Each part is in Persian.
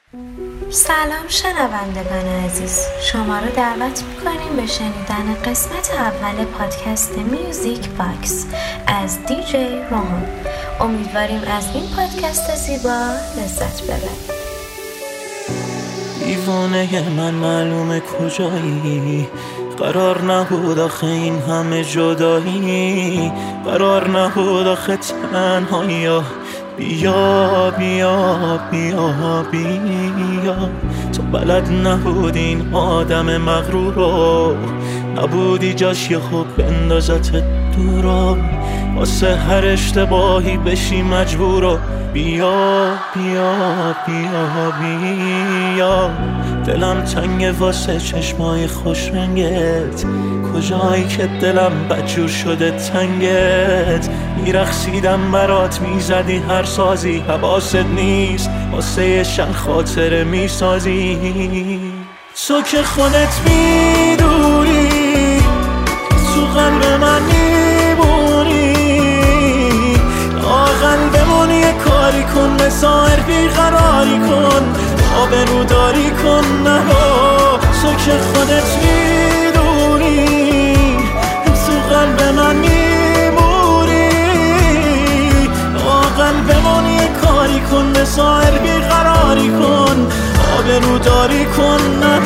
سلام شنوندگان عزیز، شما رو دعوت میکنیم به شنیدن قسمت اول پادکست میوزیک باکس از دیجی روحان. امیدواریم از این پادکست زیبا لذت ببرید. دیوانه من معلومه کجایی، قرار نبود آخه این همه جدایی، قرار نبود آخه تنهایی. بیا بیا بیا بیا، تو بلد نبودی این آدم مغرور رو، نبودی جاش یه خوب بندازت دورا، واسه هر اشتباهی بشی مجبورو. بیا بیا بیا بیا، دلم تنگه واسه چشمای خوش رنگت، کجایی که دلم بدجور شده تنگت. میرقصیدم برات، میزدی هر سازی، حواست نیست واسه یه شن خاطره میسازی. تو که خودت میدونی تو قلب من میمونی، قلبمون یه کاری کن، بسایر بیقراری کن، آبروداری کن. نه تو که خودت میدونی تو قلب من میمونی، قلبمون یه کاری کن، بسایر بیقراری کن، آبروداری کن. نه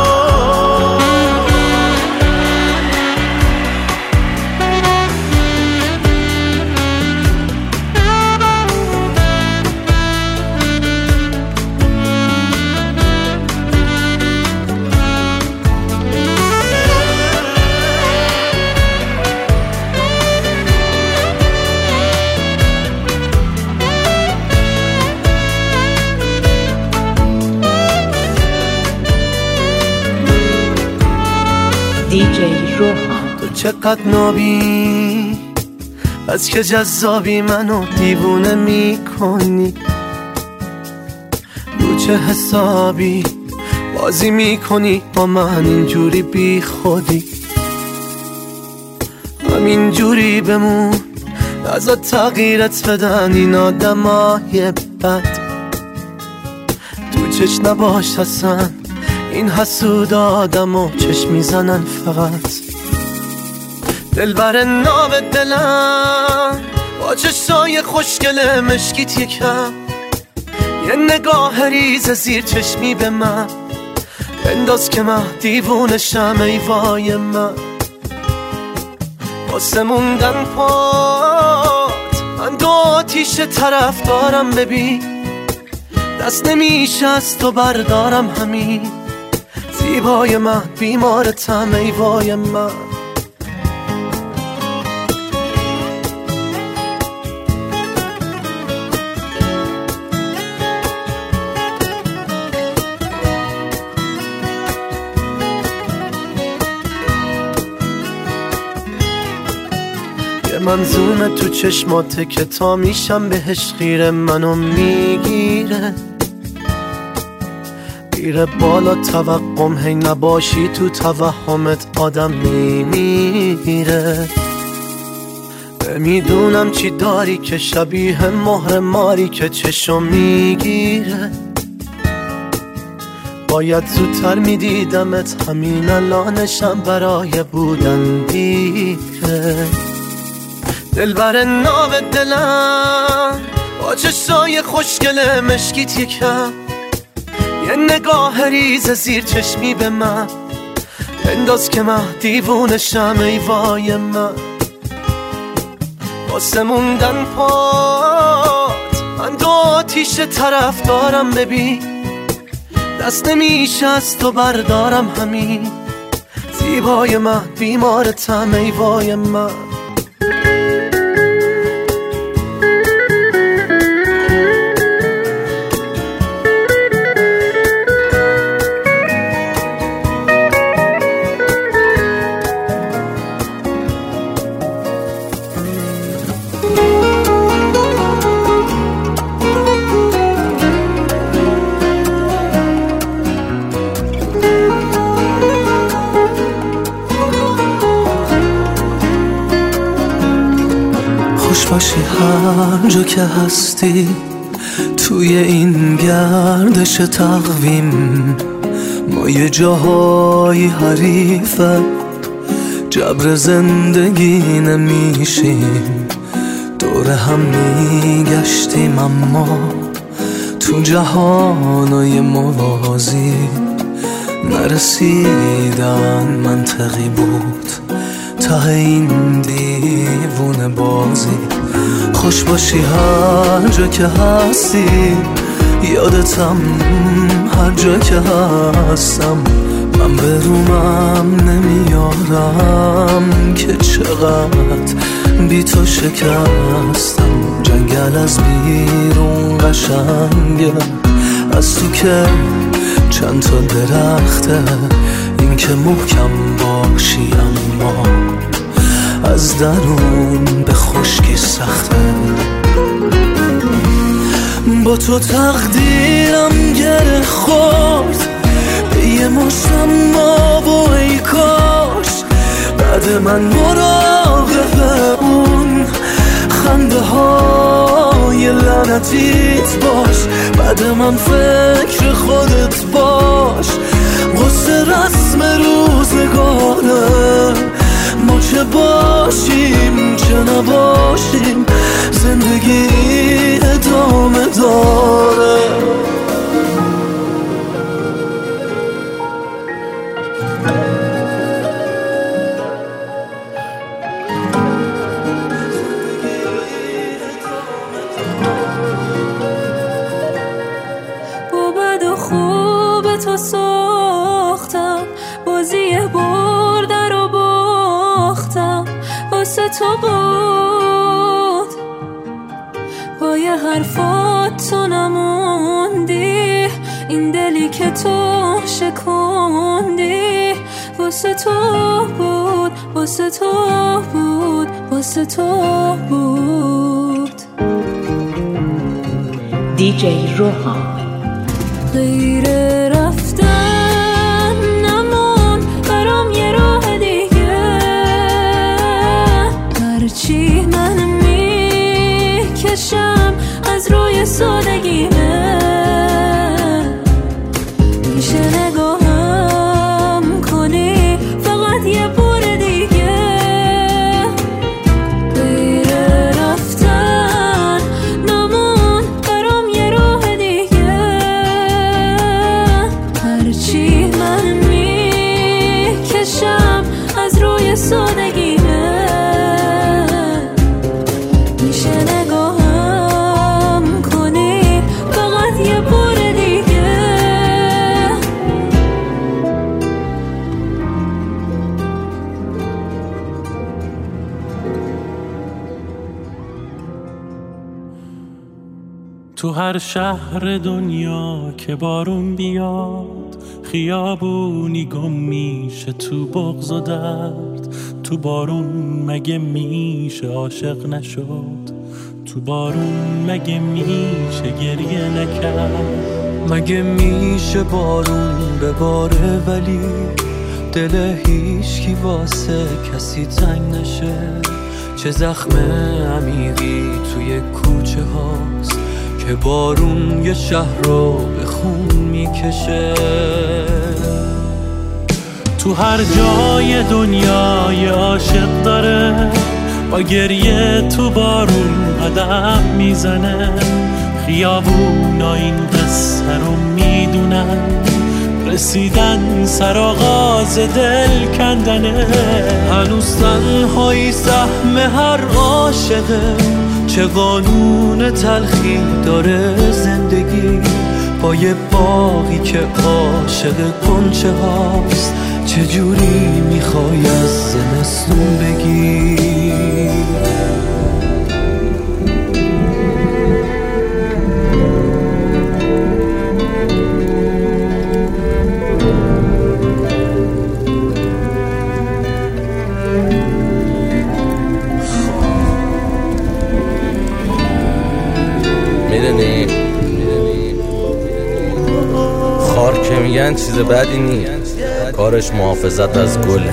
دیجی روحان. تو چقدر نابی، بس که جذابی، منو دیوونه میکنی. رو چه حسابی بازی میکنی با من اینجوری بی خودی؟ همینجوری بمون، نذار تغییرت بدن این آدمای بد. تو چشم نباش حسن، این حسود آدمو چشم میزنن فقط. دلبر ناب دلم با چشای خوشگل مشکیت یکم، یه نگاه ریز زیر چشمی به من بنداز که من دیوونشم. ای وای من واسه موندن پات، من دو آتیش طرف دارم. ببین دست نمیشه از تو بردارم، همین زیبای من بیمارتم. ای وای من یه منظومه تو چشماته که تا میشم بهش خیره، منو میگیره میره بالا توقم، هی نباشی تو توهمت آدم میمیره. نمیدونم چی داری که شبیه مهر ماری که چشم میگیره. باید زودتر میدیدمت، همین الانشم برای بودن دیره. دلبر ناب دلم با چشای خوشگل مشکیت یکم، یه نگاه ریز زیر چشمی به من بنداز که من دیوونشم. ای وای من واسه موندن پات، من دو آتیش طرف دارم. ببین دست نمیشه از تو بردارم، همین زیبای من بیمارتم. ای وای من خوش باشی هر جا که هستی، توی این گردش تقویم ما یه جاهای حریفه، جبر زندگی نمیشیم، دور هم میگشتیم اما تو جهانای موازی نرسیدن منطقی بود ته این دیوونه بازی. خوش باشی هر جا که هستی، یادتم هر جا که هستم، من به رومم نمیارم که چقدر بی تو شکستم. جنگل از بیرون قشنگه، از تو که چند تا درخته، این که محکم باشی اما از درون به خشکی سخته. با تو تقدیرم گره خورد به یه مشتم ما و ای کاش بعد من مراقب اون خنده های لعنتیت باش، بعد من فکر خودت باش. قصه رسم روزگاره، ما چه باشیم چه نباشیم، زندگی ادامه داره. با بد و خوب تو ساختم، بازی برده رو باختم، واسه تو بود پای حرفات تو نموندی، این دلی که تو شکوندی واسه تو بود، واسه تو بود، واسه تو بود. دیجی روحان. غیر رفتن نمون برام یه راه دیگه، هرچی من میکشم از روی سادگیمه، میشه نگاهم کنی فقط یه بار دیگه. غیر رفتن نمون برام یه راه دیگه، هرچی من میکشم از روی سادگیمه، میشه نگاهم کنی فقط یه بار دیگه. تو هر شهر دنیا که بارون بیاد، خیابونی گم میشه تو بغض و درد. تو بارون مگه میشه عاشق نشد؟ تو بارون مگه میشه گریه نکرد؟ مگه میشه بارون بباره ولی دل هیچکی واسه کسی تنگ نشه؟ چه زخم عمیقی توی کوچه هاست که بارون یه شهر رو به خون میکشه. تو هر جای دنیا یه عاشق داره، با گریه تو بارون قدم میزنه. خیابونا این قصه رو میدونن، رسیدن سرآغاز دل کندنه. هنوز تنهایی سهم هر عاشقه، چه قانون تلخی داره زندگی. با یه باغی که عاشق گنچه هاست، چجوری میخوای از زمستون بگی؟ میدونی خار که میگن چیز بدی نیست، کارش محافظت از گله،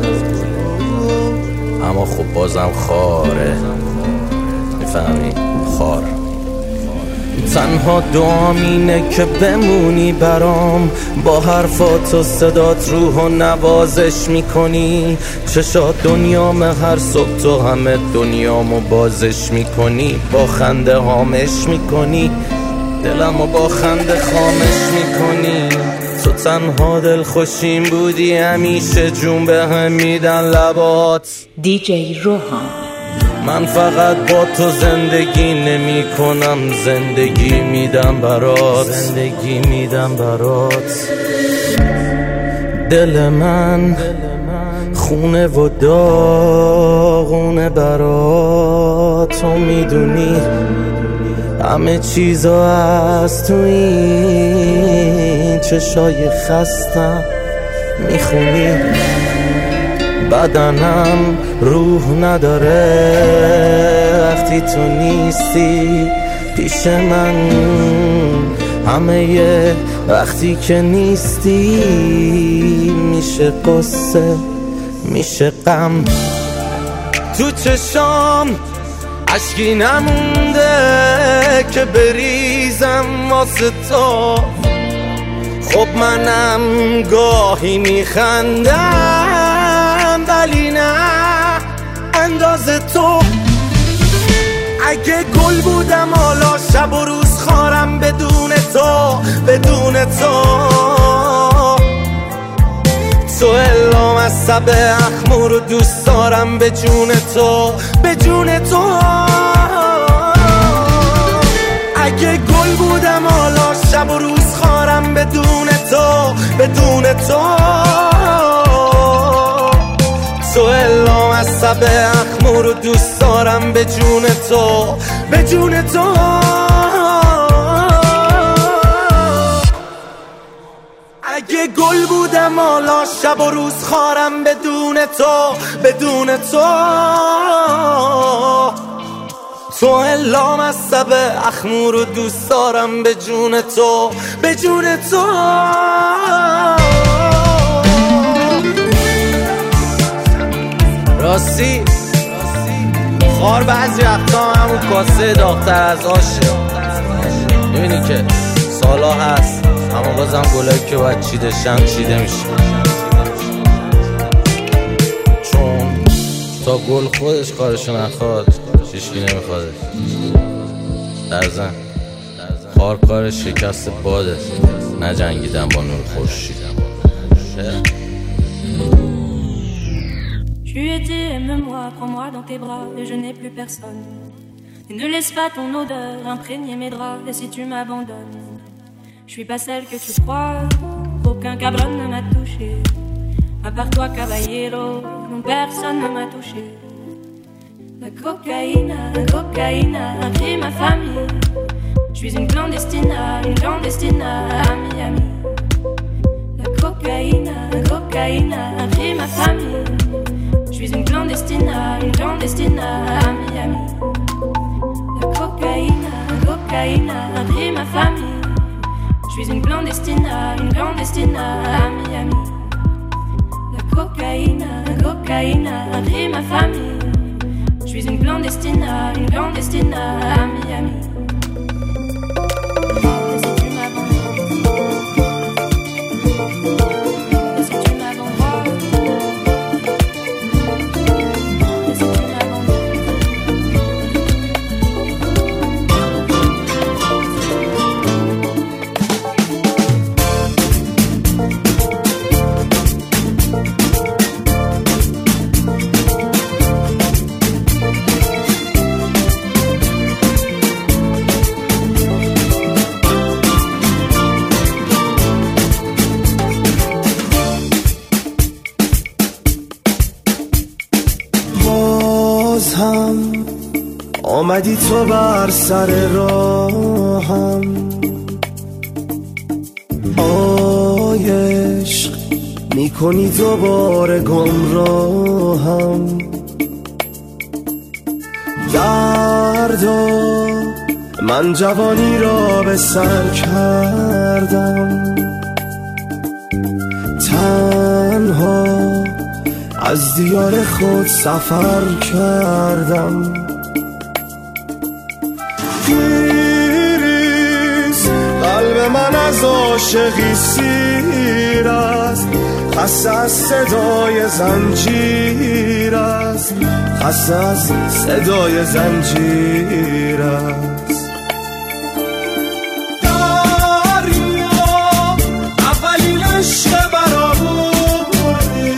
اما خب بازم خاره. میفهمی؟ خار تنها دعام اینه که بمونی برام، با حرفات و صدات روحو نوازش میکنی. چشات دنیام هر صبح تو همه دنیامو بازش میکنی. با خنده هامش میکنی، دلمو با خنده خامش میکنی. تو تنها دل خوشیم بودی، همیشه جون به هم میدن لبات. دیجی روحان. من فقط با تو زندگی نمی کنم، زندگی میدم برات، زندگی میدم برات. دل من خونه و داغونه برات. تو میدونی همه چیزا از تو این چشای خستم میخونی. بدنم روح نداره وقتی تو نیستی پیش من. همه وقتی که نیستی میشه قصه میشه غم. تو چشام عشقی نمونده که بریزم واسه تو. خب منم گاهی میخندم ولی نه اندازه تو. اگه گل بودم حالا شب و روز خارم بدون تو، بدون تو. تو الام از سب اخمو رو دوست دارم به جون تو، به جون تو. اگه گل بودم حالا شب و روز خارم بدون تو، بدون تو. تو الام از سب اخمو رو دوست دارم به جون تو، به جون تو. اگه گل بودم حالا شب و روز خارم بدون تو، بدون تو. تو الام از سب اخمو رو دوست دارم به جون تو، به جون تو. راستی خار بعضی وقتا همون کاسه داغ‌تر از آشه. میبینی که سالا هست اما بازم گلایی که باید چیدشن چیده میشه. چون تا گل خودش کارشو نخواد هیچکی نمیخوادش. در زن خار کار شکست باده، نجنگیدن با نور خورشید. Tu étais, aime-moi, prends-moi dans tes bras et je n'ai plus personne. Et ne laisse pas ton odeur imprégner mes draps. Et si tu m'abandonnes, je suis pas celle que tu crois. Aucun cabron ne m'a touché, à part toi caballero, non personne ne m'a touché. La cocaïne a pris ma famille. Je suis une clandestine à Miami. La cocaïne a pris ma famille. Je suis une clandestine à Miami. La cocaïne a pris ma famille. Je suis une clandestine à Miami. La cocaïne a pris ma famille. Je suis une clandestine à Miami. آمدی تو بر سر راهم، عشق میکنی دوباره گمراهم. دردا من جوانی را به سر کردم، تنها از دیار خود سفر کردم. گیری من از عاشقی سیر است، خسته از صدای زنجیر است، خسته از صدای زنجیر است. دریا اولین عشق برامونی،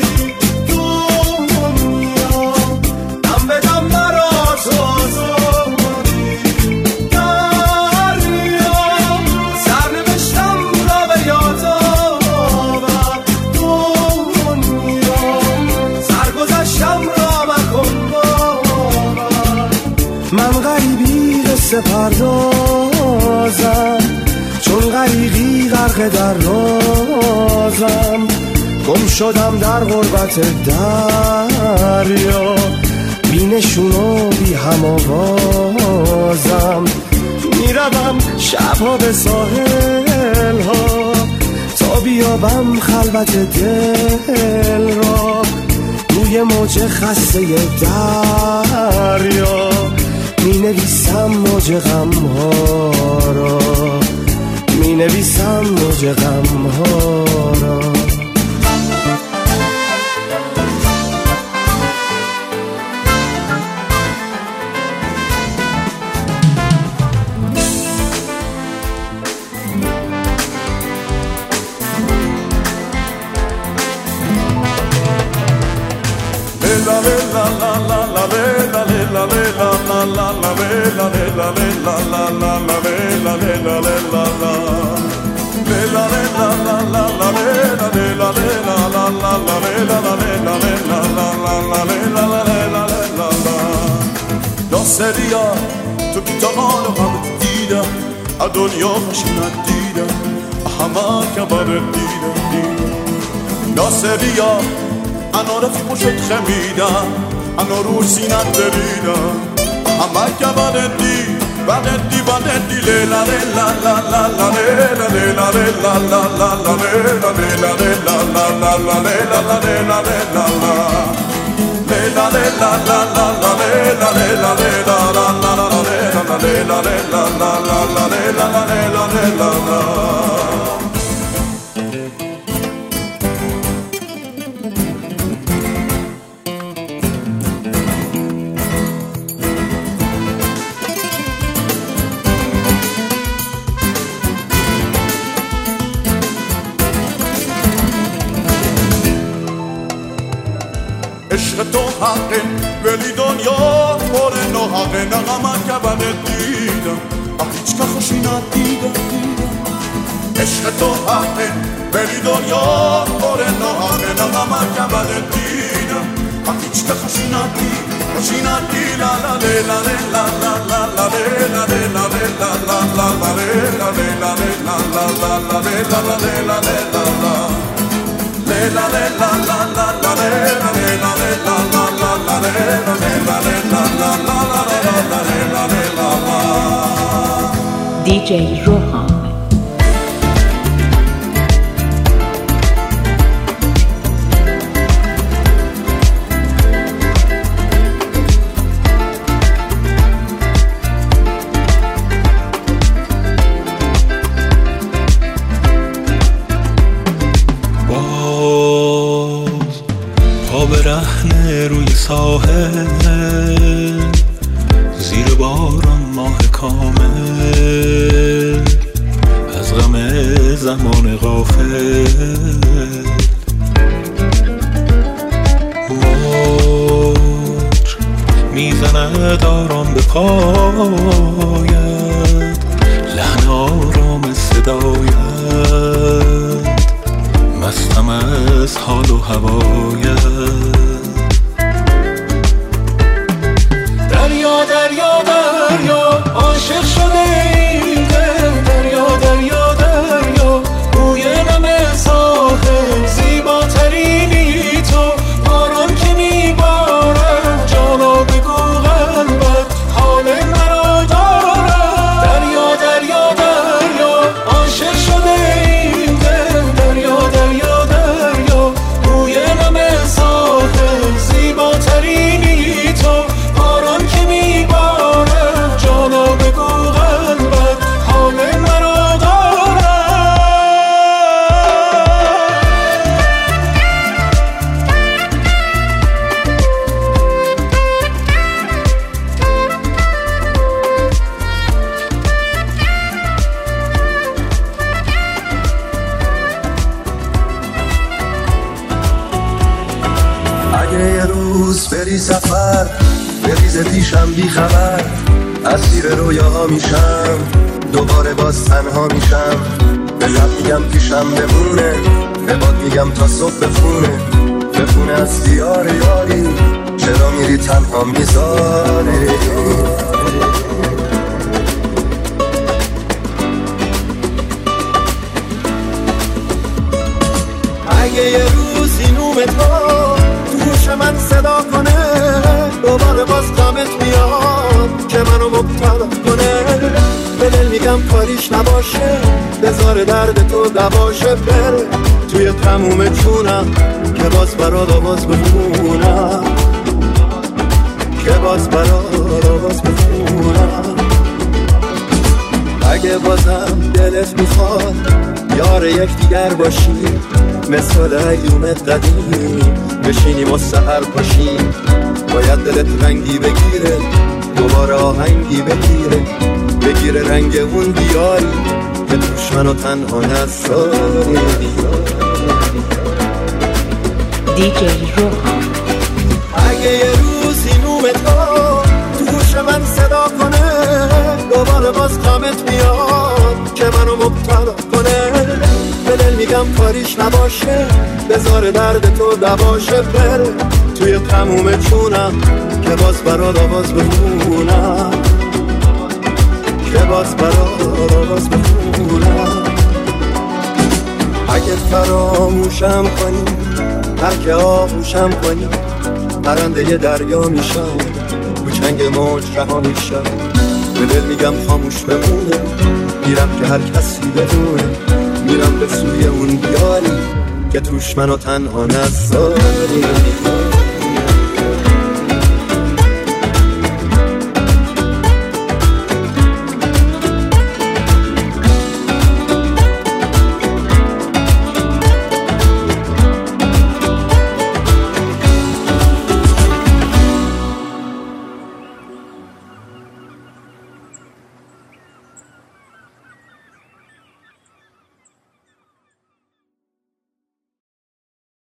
دنیا دم به دم برات آزادی. دریا سرنوشتم را به یاد آورد، دنیا سرگذشتم را مکن باور. من غریبی قصه پردازم، چون غریقی غرق در رازم. گم شدم در غربت دریا، بی نشون و بی هم آوازم. میروم شبها به ساحل ها تا بیابم خلوت دل را. روی موج خسته دریا می نویسم موج غم ها را، می نویسم موج غم ها را. داستریا تو که تا حال هم دیدم از دنیا خوشی ندیدم، همه که بر دیدم. داستریا انا رفیق شد خمیدم، انا رو سینت دریدم، همه که بر دی بدی بدی لیلا لیلا لا لا لا لیلا لیلا لیلا لا لا لا لیلا لیلا لیلا لا لا لا لیلا لیلا لیلا لا لیلا لیلا لا لا لا لیلا لیلا لیلا لا لا لا لیلا لیلا لیلا لا لا لا لیلا لیلا لیلا لا. عشق تو حقه ولی دنیا پر ناحقه، نغمه که بده دیدم هیچ که خوشی ندیدم. عشق تو حقه ولی دنیا پر ناحقه، نغمه که بده دیدم هیچ که خوشی ندیدم. خوشی ندیدم لا لا لیلا لیلا لا لا لا لیلا لیلا لیلا لا لا لا لیلا لیلا لیلا لا لا لا لیلا لیلا لیلا لا لیلا لیلا لا لا لا لیلا لیلا لیلا لا لا لا لیلا لیلا لیلا لا لا لا لیلا لیلا لا. DJ روحان. برهنه روی ساحل زیر باران ماه کامل، از غم زمان غافل موج میزند آرام به پایت، لحن آرام صدایت، مستم از حال و هوایت. دریا دریا دریا عاشق شده این دل، دریا دریا دریا روی نم روز بری سفر، بریز پیشم بی خبر، اسیر رویاها میشم، دوباره باز تنها میشم. به لب میگم پیشم بمونه، به باد میگم تا صبح بخونه از دیار یاری، چرا میری تنها میذاری. اگه یه روزی نوم تو گوش من صدا کنه، دوباره باز غمت میاد که منو مبتلا کنه. به دل میگم کاریش نباشه، بذار درد تو دواشه، بره توی تموم جونم که باز برات آواز بخونم، که باز برات آواز بخونم. اگه بازم دلت میخواد یار یک دیگر باشیم، مثل ایومت قدیم بشینیم و سحر پاشیم. باید دلت رنگی بگیره، دوباره آهنگی بگیره رنگ اون دیاری که توش منو تنها نذاری. دیجی روحان. اگه یه روزی نوم تو گوش من صدا کنه، دوباره باز غمت میاد که منو مبتلا کنه. به دل میگم کاریش نباشه، بذار درد تو دواشه، بره توی تموم جونم که باز برات آواز بخونم، که باز برات آواز بخونم. اگه فراموشم کنی، هر که آغوشم کنی، پرنده ی دریا میشم، رو چنگ موج رها میشم. به دل میگم خاموش بمونه، میرم که هر کسی بدونه، میرم به سوی اون دیاری که توش منو تنها نذاری.